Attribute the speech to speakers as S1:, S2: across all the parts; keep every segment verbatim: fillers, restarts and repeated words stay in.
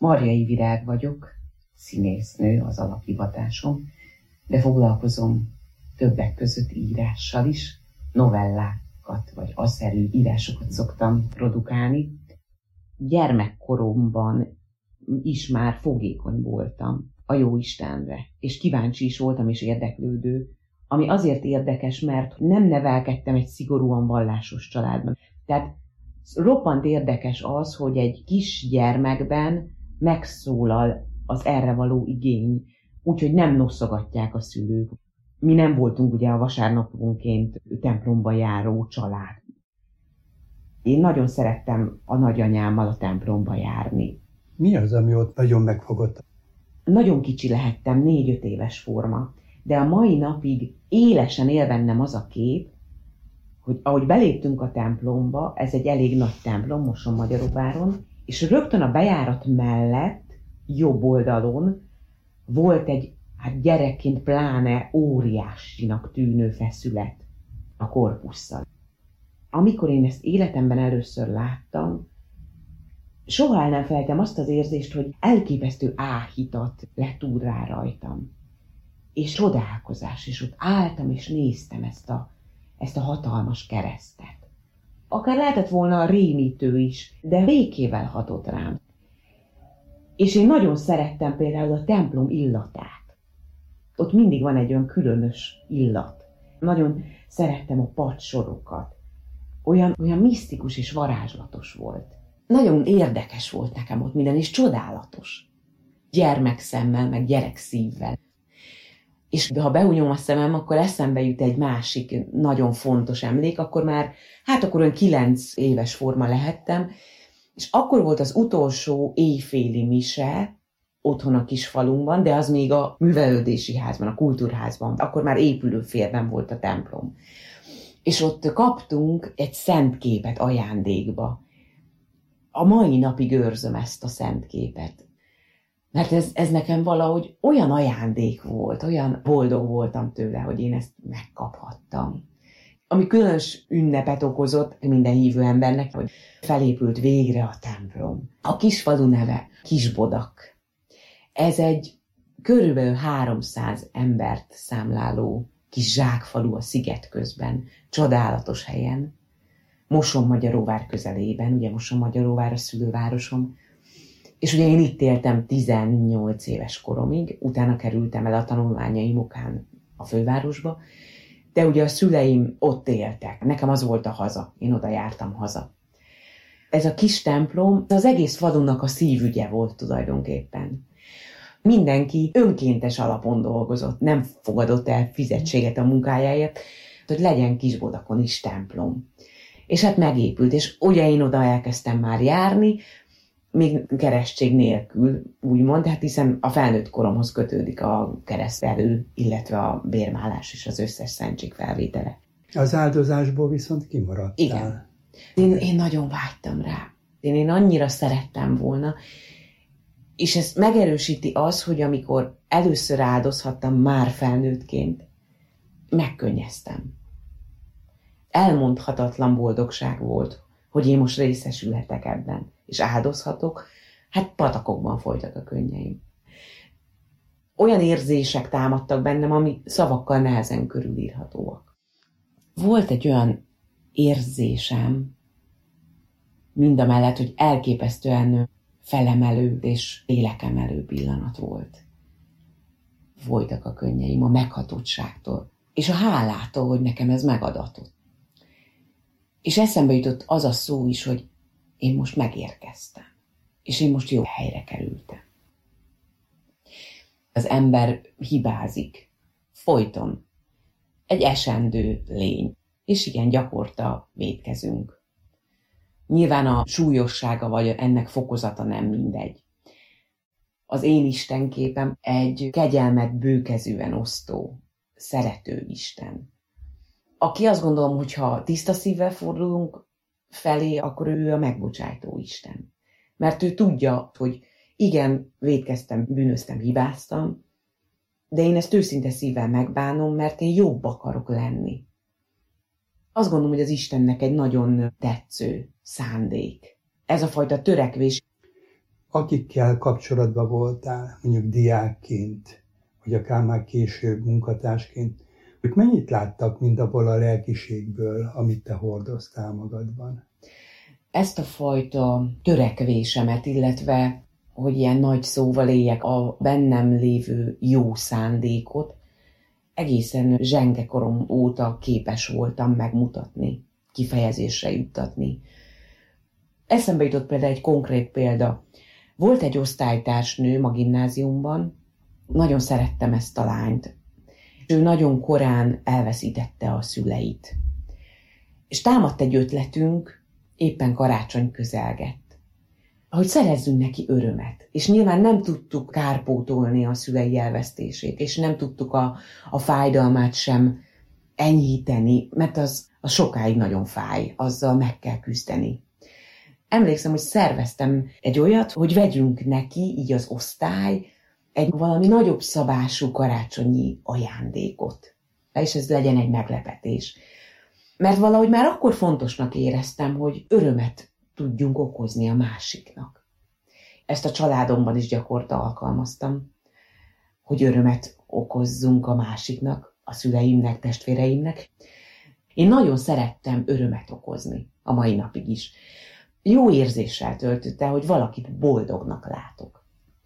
S1: Marjai Virág vagyok, színésznő az alaphivatásom, de foglalkozom többek között írással is, novellákat vagy asszerű írásokat szoktam produkálni. Gyermekkoromban is már fogékony voltam a Jóistenre, és kíváncsi is voltam és érdeklődő, ami azért érdekes, mert nem nevelkedtem egy szigorúan vallásos családban. Tehát roppant érdekes az, hogy egy kis gyermekben megszólal az erre való igény, úgyhogy nem noszogatják a szülők. Mi nem voltunk ugye a vasárnaponként templomba járó család. Én nagyon szerettem a nagyanyámmal a templomba járni.
S2: Mi az, ami ott nagyon megfogott?
S1: Nagyon kicsi lehettem, négy-öt éves forma, de a mai napig élesen él bennem az a kép, hogy ahogy beléptünk a templomba, ez egy elég nagy templom, Mosonmagyaróváron, és rögtön a bejárat mellett, jobb oldalon volt egy, hát gyerekként pláne óriásinak tűnő feszület a korpusszal. Amikor én ezt életemben először láttam, soha el nem felejtem azt az érzést, hogy elképesztő áhítat lett úr rá rajtam. És csodálkozás, és ott álltam és néztem ezt a, ezt a hatalmas keresztet. Akár lehetett volna rémítő is, de békével hatott rám. És én nagyon szerettem például a templom illatát. Ott mindig van egy olyan különös illat. Nagyon szerettem a padssorokat. Olyan, olyan misztikus és varázslatos volt. Nagyon érdekes volt nekem ott minden, és csodálatos. Gyermekszemmel, meg gyerekszívvel. És ha behunyom a szemem, akkor eszembe jut egy másik nagyon fontos emlék, akkor már, hát akkor olyan kilenc éves forma lehettem, és akkor volt az utolsó éjféli mise otthon a kis falunkban, de az még a művelődési házban, a kultúrházban, akkor már épülőfélben volt a templom. És ott kaptunk egy szent képet ajándékba. A mai napig őrzöm ezt a szent képet. Mert ez, ez nekem valahogy olyan ajándék volt, olyan boldog voltam tőle, hogy én ezt megkaphattam. Ami különös ünnepet okozott minden hívő embernek, hogy felépült végre a templom. A kisfalu neve Kisbodak. Ez egy körülbelül háromszáz embert számláló kis zsákfalu a sziget közben, csodálatos helyen, Mosonmagyaróvár közelében, ugye Mosonmagyaróvár a szülővárosom, és ugye én itt éltem tizennyolc éves koromig, utána kerültem el a tanulmányaim okán a fővárosba, de ugye a szüleim ott éltek, nekem az volt a haza, én oda jártam haza. Ez a kis templom az egész falunak a szívügye volt tulajdonképpen. Mindenki önkéntes alapon dolgozott, nem fogadott el fizetséget a munkájáért, hogy legyen Kisbodakon is templom. És hát megépült, és ugye én oda elkezdtem már járni, még keresztség nélkül, úgymond, hát hiszen a felnőtt koromhoz kötődik a keresztelő, illetve a bérmálás és az összes szentség felvétele.
S2: Az áldozásból viszont kimaradtál.
S1: Igen. Én, én nagyon vágytam rá. Én, én annyira szerettem volna, és ezt megerősíti az, hogy amikor először áldozhattam már felnőttként, megkönnyeztem. Elmondhatatlan boldogság volt, hogy én most részesülhetek ebben, és áldozhatok, hát patakokban folytak a könnyeim. Olyan érzések támadtak bennem, ami szavakkal nehezen körülírhatóak. Volt egy olyan érzésem, mindamellett, hogy elképesztően felemelő és lélekemelő pillanat volt. Folytak a könnyeim a meghatottságtól, és a hálától, hogy nekem ez megadatott. És eszembe jutott az a szó is, hogy én most megérkeztem, és én most jó helyre kerültem. Az ember hibázik, folyton. Egy esendő lény, és igen, gyakorta vétkezünk. Nyilván a súlyossága vagy ennek fokozata nem mindegy. Az én istenképem egy kegyelmet bőkezűen osztó, szerető Isten. Aki azt gondolom, hogy ha tiszta szívvel fordulunk felé, akkor ő a megbocsájtó Isten. Mert ő tudja, hogy igen, vétkeztem, bűnöztem, hibáztam, de én ezt őszinte szívvel megbánom, mert én jobb akarok lenni. Azt gondolom, hogy az Istennek egy nagyon tetsző szándék. Ez a fajta törekvés.
S2: Akikkel kapcsolatban voltál, mondjuk diákként, vagy akár már később munkatársként, ők mennyit láttak mindabból a lelkiségből, amit te hordoztál magadban?
S1: Ezt a fajta törekvésemet, illetve, hogy ilyen nagy szóval éljek, a bennem lévő jó szándékot, egészen zsengekorom óta képes voltam megmutatni, kifejezésre juttatni. Eszembe jutott például egy konkrét példa. Volt egy osztálytársnőm a gimnáziumban, nagyon szerettem ezt a lányt. Ő nagyon korán elveszítette a szüleit. És támadt egy ötletünk, éppen karácsony közelgett, hogy szerezzünk neki örömet. És nyilván nem tudtuk kárpótolni a szülei elvesztését, és nem tudtuk a, a fájdalmát sem enyhíteni, mert az, az sokáig nagyon fáj, azzal meg kell küzdeni. Emlékszem, hogy szerveztem egy olyat, hogy vegyünk neki, így az osztály, egy valami nagyobb szabású karácsonyi ajándékot. És ez legyen egy meglepetés. Mert valahogy már akkor fontosnak éreztem, hogy örömet tudjunk okozni a másiknak. Ezt a családomban is gyakorta alkalmaztam, hogy örömet okozzunk a másiknak, a szüleimnek, testvéreimnek. Én nagyon szerettem örömet okozni, a mai napig is. Jó érzéssel töltötte, hogy valakit boldognak látok.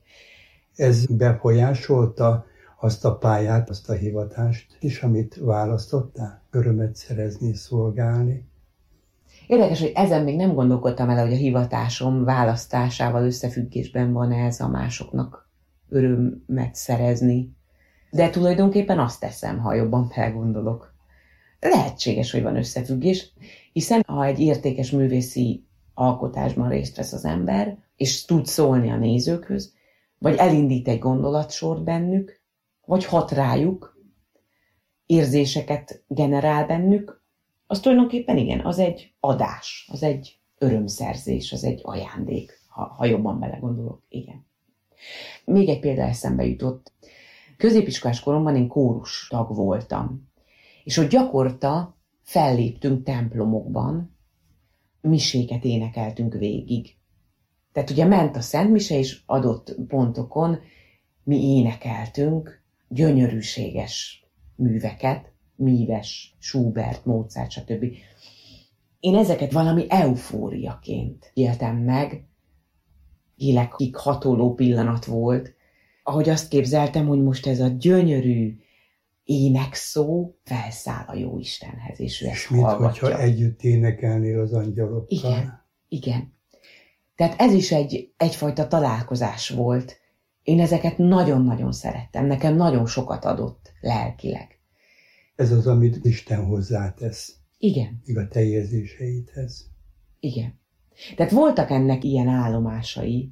S2: Ez befolyásolta azt a pályát, azt a hivatást is, amit választottál? Örömet szerezni, szolgálni?
S1: Érdekes, hogy ezen még nem gondolkodtam el, hogy a hivatásom választásával összefüggésben van ez a másoknak örömet szerezni. De tulajdonképpen azt teszem, ha jobban felgondolok. Lehetséges, hogy van összefüggés, hiszen ha egy értékes művészi alkotásban részt vesz az ember, és tud szólni a nézőkhöz, vagy elindít egy gondolatsort bennük, vagy hat rájuk, érzéseket generál bennük, az tulajdonképpen igen, az egy adás, az egy örömszerzés, az egy ajándék, ha, ha jobban belegondolok, igen. Még egy példa eszembe jutott. Középiskolás koromban én kórus tag voltam, és hogy gyakorta felléptünk templomokban, miséket énekeltünk végig. Tehát ugye ment a szentmise, és adott pontokon mi énekeltünk gyönyörűséges műveket, Míves, Schubert, Mozart, stb. Én ezeket valami eufóriaként éltem meg, élekig hatoló pillanat volt, ahogy azt képzeltem, hogy most ez a gyönyörű énekszó felszáll a Jóistenhez, és ő ezt
S2: és mint
S1: hallgatja.
S2: hogyha együtt énekelnél az angyalokkal.
S1: Igen, igen. Tehát ez is egy, egyfajta találkozás volt. Én ezeket nagyon-nagyon szerettem, nekem nagyon sokat adott lelkileg.
S2: Ez az, amit Isten hozzátesz.
S1: Igen.
S2: Még a te érzéseidhez.
S1: Igen. Tehát voltak ennek ilyen állomásai.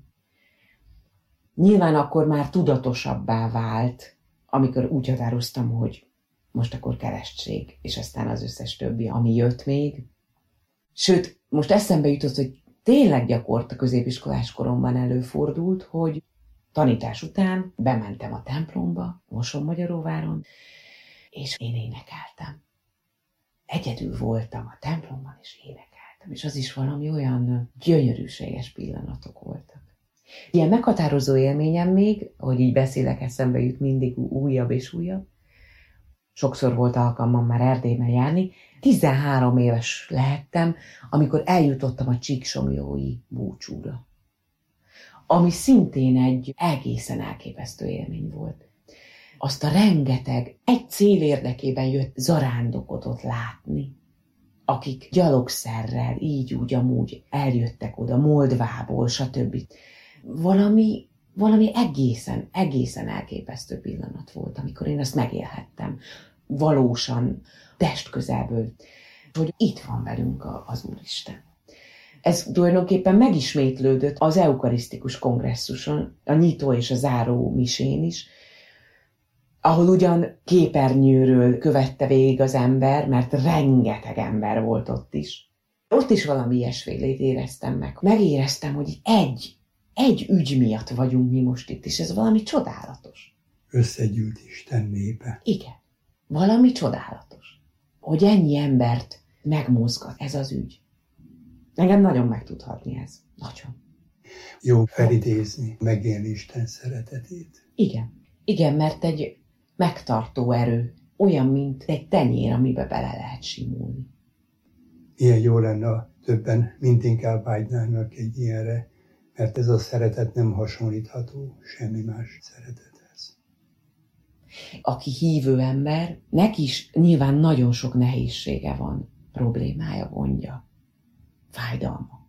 S1: Nyilván akkor már tudatosabbá vált, amikor úgy határoztam, hogy most akkor keresztség, és aztán az összes többi, ami jött még. Sőt, most eszembe jutott, hogy tényleg gyakorta középiskolás koromban előfordult, hogy tanítás után bementem a templomba, Mosonmagyaróváron, és én énekeltem. Egyedül voltam a templomban, és énekeltem. És az is valami olyan gyönyörűséges pillanatok voltak. Ilyen meghatározó élményem még, hogy így beszélek, eszembe jut mindig újabb és újabb. Sokszor volt alkalmam már Erdélyben járni. tizenhárom éves lehettem, amikor eljutottam a Csíksomlyói búcsúra. Ami szintén egy egészen elképesztő élmény volt. Azt a rengeteg, egy cél érdekében jött zarándokot ott látni, akik gyalogszerrel, így úgy amúgy eljöttek oda, Moldvából, stb. Valami, valami egészen, egészen elképesztő pillanat volt, amikor én ezt megélhettem. Valósan, testközelből, hogy itt van velünk az Úristen. Ez tulajdonképpen megismétlődött az eukarisztikus kongresszuson, a nyitó és a záró misén is, ahol ugyan képernyőről követte végig az ember, mert rengeteg ember volt ott is. Ott is valami ilyesfélét éreztem meg. Megéreztem, hogy egy, egy ügy miatt vagyunk mi most itt, és ez valami csodálatos.
S2: Összegyűlt Isten népe.
S1: Igen, valami csodálatos. Hogy ennyi embert megmozgat ez az ügy. Engem nagyon meg tud hatni ez. Nagyon.
S2: jó felidézni, megélni Isten szeretetét.
S1: Igen. Igen, mert egy megtartó erő, olyan, mint egy tenyér, amibe bele lehet simulni.
S2: Ilyen jó lenne, ha többen mind inkább vágynának egy ilyenre, mert ez a szeretet nem hasonlítható semmi más szeretethez.
S1: Aki hívő ember, neki is nyilván nagyon sok nehézsége van, problémája, gondja, fájdalma.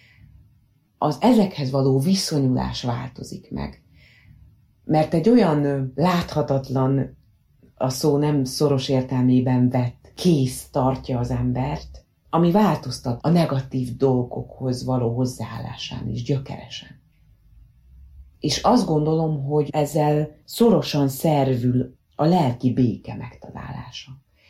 S1: Az ezekhez való viszonyulás változik meg, mert egy olyan láthatatlan, a szó nem szoros értelmében vett kéz tartja az embert, ami változtat a negatív dolgokhoz való hozzáállásán is gyökeresen. És azt gondolom, hogy ezzel szorosan szervül a lelki béke megtalálása.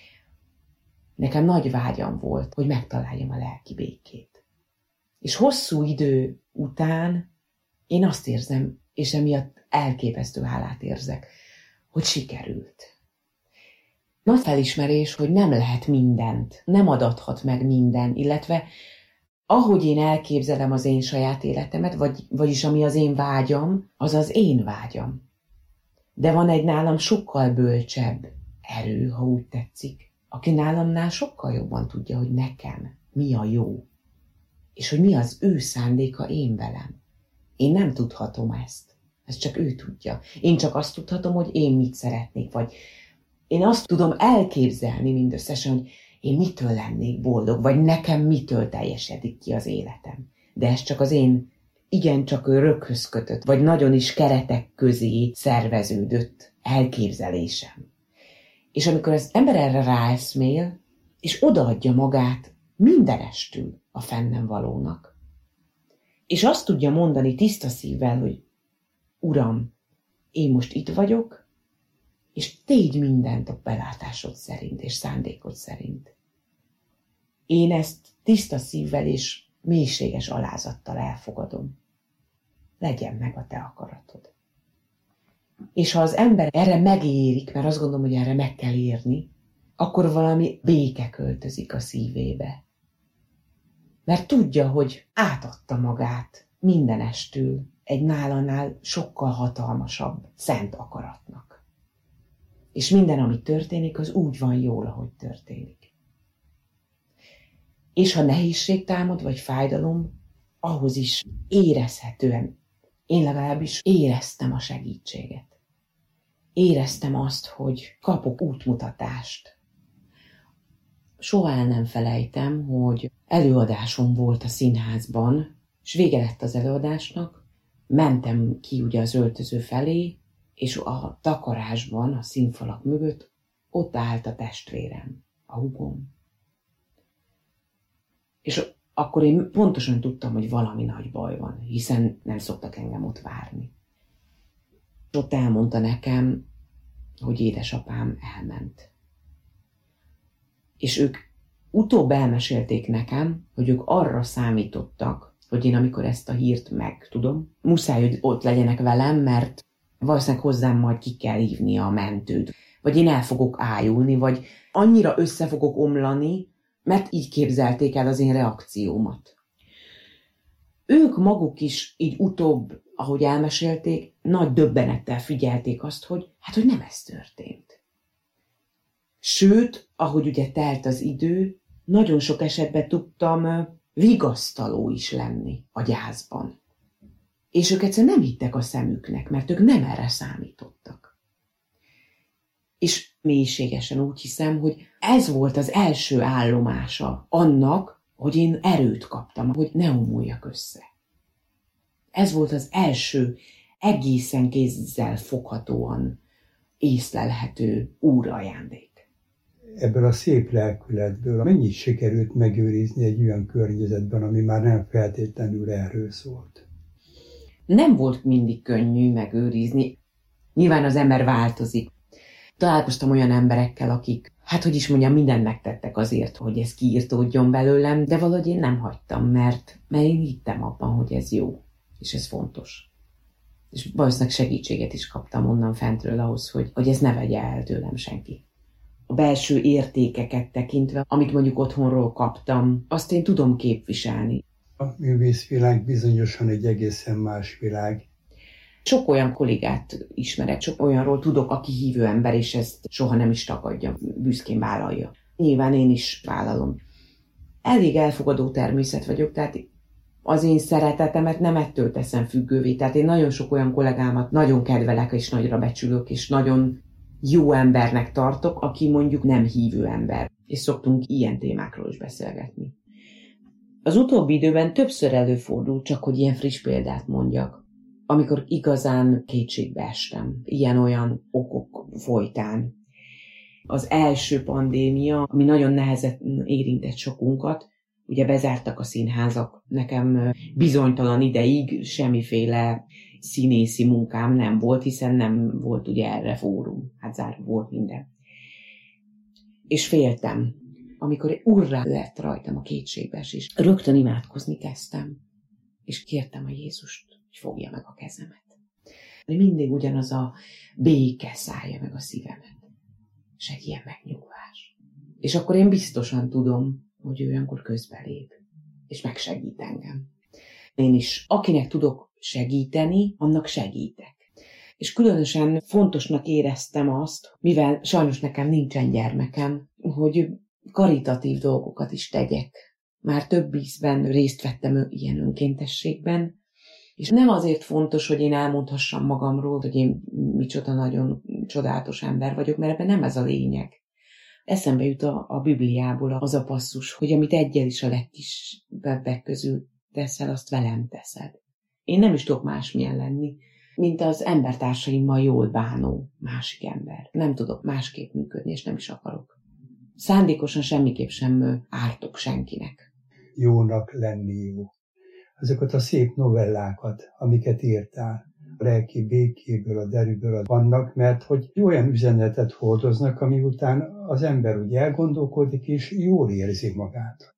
S1: Nekem nagy vágyam volt, hogy megtaláljam a lelki békét. És hosszú idő után én azt érzem, és emiatt elképesztő hálát érzek, hogy sikerült. Nagy felismerés, hogy nem lehet mindent, nem adathat meg minden, illetve ahogy én elképzelem az én saját életemet, vagy, vagyis ami az én vágyam, az az én vágyam. De van egy nálam sokkal bölcsebb erő, ha úgy tetszik, aki nálamnál sokkal jobban tudja, hogy nekem mi a jó, és hogy mi az ő szándéka én velem. Én nem tudhatom ezt, ezt csak ő tudja. Én csak azt tudhatom, hogy én mit szeretnék, vagy én azt tudom elképzelni mindösszesen, hogy én mitől lennék boldog, vagy nekem mitől teljesedik ki az életem. De ez csak az én igencsak röghöz kötött, vagy nagyon is keretek közé szerveződött elképzelésem. És amikor az ember erre ráeszmél, és odaadja magát mindenestül a fennem valónak, és azt tudja mondani tiszta szívvel, hogy Uram, én most itt vagyok, és tégy mindent a belátásod szerint és szándékod szerint. Én ezt tiszta szívvel és mélységes alázattal elfogadom. Legyen meg a te akaratod. És ha az ember erre megérik, mert azt gondolom, hogy erre meg kell érni, akkor valami béke költözik a szívébe. Mert tudja, hogy átadta magát mindenestül egy nálanál sokkal hatalmasabb, szent akaratnak. És minden, ami történik, az úgy van jól, ahogy történik. És ha nehézség támad, vagy fájdalom, ahhoz is érezhetően, én legalábbis éreztem a segítséget. Éreztem azt, hogy kapok útmutatást. Soha el nem felejtem, hogy előadásom volt a színházban, és vége lett az előadásnak, mentem ki ugye az öltöző felé, és a takarásban, a színfalak mögött ott állt a testvérem, a húgom. És akkor én pontosan tudtam, hogy valami nagy baj van, hiszen nem szoktak engem ott várni. Ott elmondta nekem, hogy édesapám elment. És ők utóbb elmesélték nekem, hogy ők arra számítottak, hogy én amikor ezt a hírt megtudom, muszáj, hogy ott legyenek velem, mert valószínűleg hozzám majd ki kell hívni a mentőt, vagy én el fogok ájulni, vagy annyira össze fogok omlani, mert így képzelték el az én reakciómat. Ők maguk is így utóbb, ahogy elmesélték, nagy döbbenettel figyelték azt, hogy hát, hogy nem ez történt. Sőt, ahogy ugye telt az idő, nagyon sok esetben tudtam vigasztaló is lenni a gyászban. És ők egyszerűen nem hittek a szemüknek, mert ők nem erre számítottak. És mélységesen úgy hiszem, hogy ez volt az első állomása annak, hogy én erőt kaptam, hogy ne omuljak össze. Ez volt az első egészen kézzel foghatóan észlelhető úrajándék.
S2: Ebből a szép lelkületből mennyit sikerült megőrizni egy olyan környezetben, ami már nem feltétlenül erről szólt?
S1: Nem volt mindig könnyű megőrizni. Nyilván az ember változik. Találkoztam olyan emberekkel, akik, hát hogy is mondjam, mindent megtettek azért, hogy ez kiirtódjon belőlem, de valahogy én nem hagytam, mert, mert én hittem abban, hogy ez jó, és ez fontos. És valószínűleg segítséget is kaptam onnan fentről ahhoz, hogy, hogy ez ne vegye el tőlem senki. A belső értékeket tekintve, amit mondjuk otthonról kaptam, azt én tudom képviselni.
S2: A művészvilág bizonyosan egy egészen más világ.
S1: Sok olyan kollégát ismerek, sok olyanról tudok, aki hívő ember, és ezt soha nem is tagadja, büszkén vállalja. Nyilván én is vállalom. Elég elfogadó természet vagyok, tehát az én szeretetemet nem ettől teszem függővé. Tehát én nagyon sok olyan kollégámat nagyon kedvelek, és nagyra becsülök, és nagyon jó embernek tartok, aki mondjuk nem hívő ember. És szoktunk ilyen témákról is beszélgetni. Az utóbbi időben többször előfordult, csak hogy ilyen friss példát mondjak, amikor igazán kétségbe estem, ilyen-olyan okok folytán. Az első pandémia, ami nagyon nehezen érintett sokunkat, ugye bezártak a színházak, nekem bizonytalan ideig semmiféle színészi munkám nem volt, hiszen nem volt ugye erre fórum, hát zárva volt minden. És féltem, amikor urrá lett rajtam a kétségbeesés, rögtön imádkozni kezdtem, és kértem a Jézust, hogy fogja meg a kezemet. De mindig ugyanaz a béke szállja meg a szívemet, és egy ilyen megnyugvás. És akkor én biztosan tudom, hogy ő olyankor közbelép, és megsegít engem. Én is, akinek tudok segíteni, annak segítek. És különösen fontosnak éreztem azt, mivel sajnos nekem nincsen gyermekem, hogy karitatív dolgokat is tegyek. Már több ízben részt vettem ilyen önkéntességben, és nem azért fontos, hogy én elmondhassam magamról, hogy én micsoda nagyon csodálatos ember vagyok, mert ebben nem ez a lényeg. Eszembe jut a, a Bibliából az a passzus, hogy amit egyel is a legkisebbek közül teszel, azt velem teszed. Én nem is tudok másmilyen lenni, mint az embertársaimmal jól bánó másik ember. Nem tudok másképp működni, és nem is akarok. Szándékosan semmiképp sem ártok senkinek.
S2: Jónak lenni jó. Azokat a szép novellákat, amiket írtál, a lelki békéből, a derűből vannak, mert hogy olyan üzenetet hordoznak, ami után az ember úgy elgondolkodik, és jól érzi magát.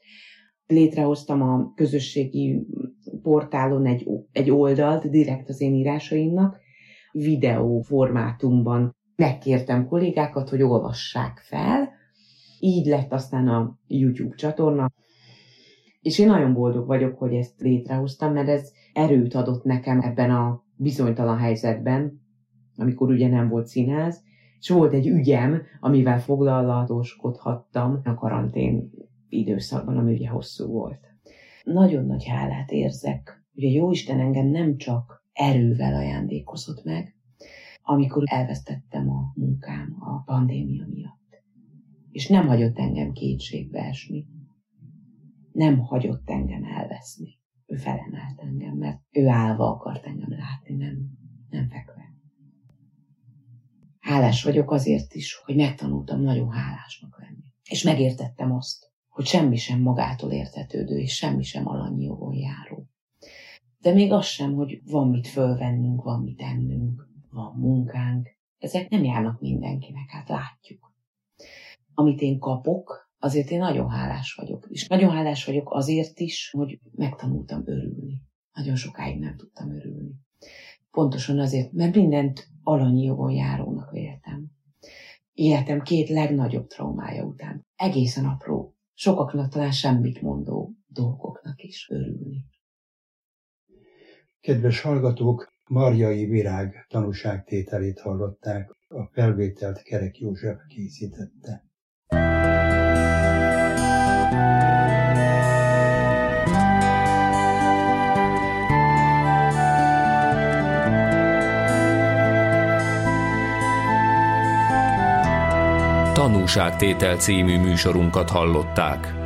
S1: Létrehoztam a közösségi portálon egy, egy oldalt, direkt az én írásaimnak, videó formátumban megkértem kollégákat, hogy olvassák fel, így lett aztán a YouTube csatorna, és én nagyon boldog vagyok, hogy ezt létrehoztam, mert ez erőt adott nekem ebben a bizonytalan helyzetben, amikor ugye nem volt színház, és volt egy ügyem, amivel foglalatoskodhattam a karantén időszakban, ami ugye hosszú volt. Nagyon nagy hálát érzek, hogy a Jóisten engem nem csak erővel ajándékozott meg, amikor elvesztettem a munkám a pandémia miatt. És nem hagyott engem kétségbe esni. Nem hagyott engem elveszni. Ő felemelt engem, mert ő állva akart engem látni, nem, nem fekve. Hálás vagyok azért is, hogy megtanultam nagyon hálásnak lenni. És megértettem azt, hogy semmi sem magától értetődő, és semmi sem alanyi jogon járó. De még az sem, hogy van mit fölvennünk, van mit ennünk, van munkánk. Ezek nem járnak mindenkinek, hát látjuk. Amit én kapok, azért én nagyon hálás vagyok. És nagyon hálás vagyok azért is, hogy megtanultam örülni. Nagyon sokáig nem tudtam örülni. Pontosan azért, mert mindent alanyi jogon járónak véltem. Életem két legnagyobb traumája után egészen apró, sokaknak talán semmit mondó dolgoknak is örülni.
S2: Kedves hallgatók, Marjai Virág tanúságtételét hallották, a felvételt Kerek József készítette.
S3: Tanúságtétel című műsorunkat hallották.